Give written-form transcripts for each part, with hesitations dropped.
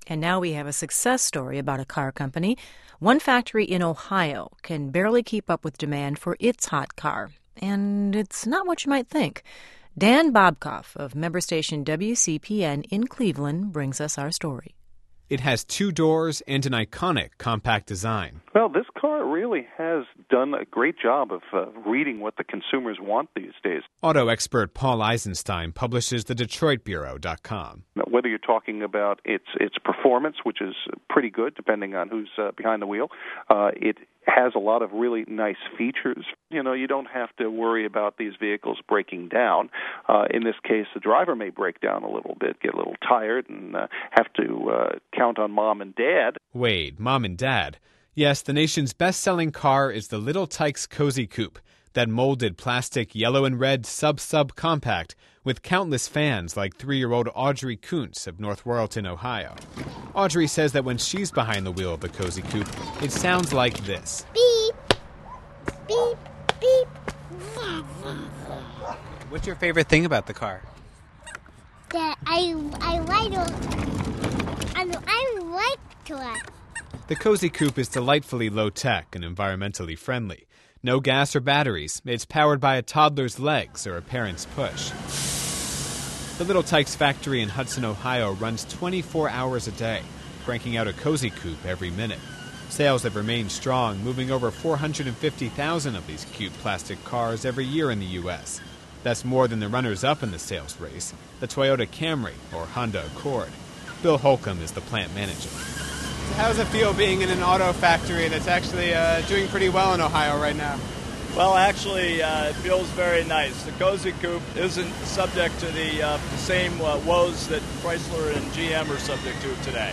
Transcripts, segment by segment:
And now we have a success story about a car company. One factory in Ohio can barely keep up with demand for its hot car. And it's not what you might think. Dan Bobkoff of member station WCPN in Cleveland brings us our story. It has 2 doors and an iconic compact design. Well, this car really has done a great job of reading what the consumers want these days. Auto expert Paul Eisenstein publishes the DetroitBureau.com. Now, whether you're talking about its performance, which is pretty good depending on who's behind the wheel, it has a lot of really nice features. You know, you don't have to worry about these vehicles breaking down. In this case, the driver may break down a little bit, get a little tired, and have to count on mom and dad. Wait, mom and dad? Yes, the nation's best-selling car is the Little Tikes Cozy Coupe, that molded plastic yellow and red sub compact with countless fans like 3-year-old Audrey Kuntz of North Royalton, Ohio. Audrey says that when she's behind the wheel of the Cozy Coupe, it sounds like this. Beep, beep, beep. What's your favorite thing about the car? That I like to it. The Cozy Coupe is delightfully low-tech and environmentally friendly. No gas or batteries. It's powered by a toddler's legs or a parent's push. The Little Tikes factory in Hudson, Ohio runs 24 hours a day, cranking out a Cozy Coupe every minute. Sales have remained strong, moving over 450,000 of these cute plastic cars every year in the U.S. That's more than the runners-up in the sales race, the Toyota Camry or Honda Accord. Bill Holcomb is the plant manager. How does it feel being in an auto factory that's actually doing pretty well in Ohio right now? Well, actually, it feels very nice. The Cozy Coupe isn't subject to the same woes that Chrysler and GM are subject to today.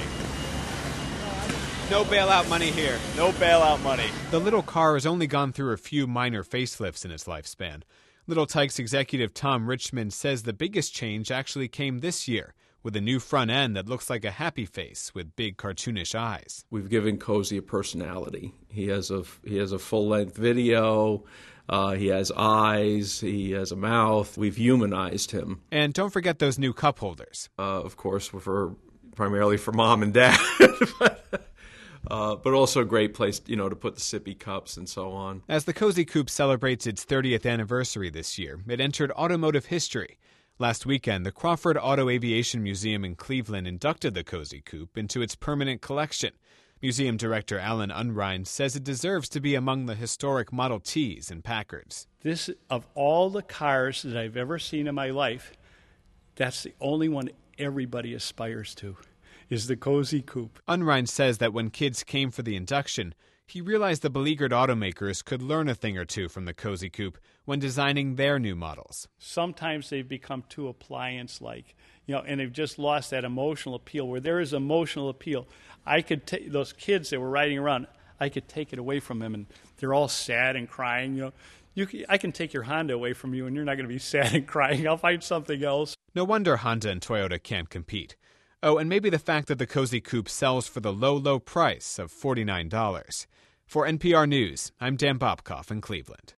No bailout money here. No bailout money. The little car has only gone through a few minor facelifts in its lifespan. Little Tikes executive Tom Richmond says the biggest change actually came this year, with a new front end that looks like a happy face with big cartoonish eyes. We've given Cozy a personality. He has a full-length video. He has eyes. He has a mouth. We've humanized him. And don't forget those new cup holders. Of course, primarily for mom and dad. But also a great place, to put the sippy cups and so on. As the Cozy Coupe celebrates its 30th anniversary this year, it entered automotive history. Last weekend, the Crawford Auto Aviation Museum in Cleveland inducted the Cozy Coupe into its permanent collection. Museum director Alan Unrein says it deserves to be among the historic Model Ts and Packards. This, of all the cars that I've ever seen in my life, that's the only one everybody aspires to, is the Cozy Coupe. Unrein says that when kids came for the induction, he realized the beleaguered automakers could learn a thing or two from the Cozy Coupe when designing their new models. Sometimes they've become too appliance-like, and they've just lost that emotional appeal. Where there is emotional appeal, I could take those kids that were riding around, I could take it away from them, and they're all sad and crying. I can take your Honda away from you, and you're not going to be sad and crying. I'll find something else. No wonder Honda and Toyota can't compete. Oh, and maybe the fact that the Cozy Coupe sells for the low price of $49. For NPR News, I'm Dan Bobkoff in Cleveland.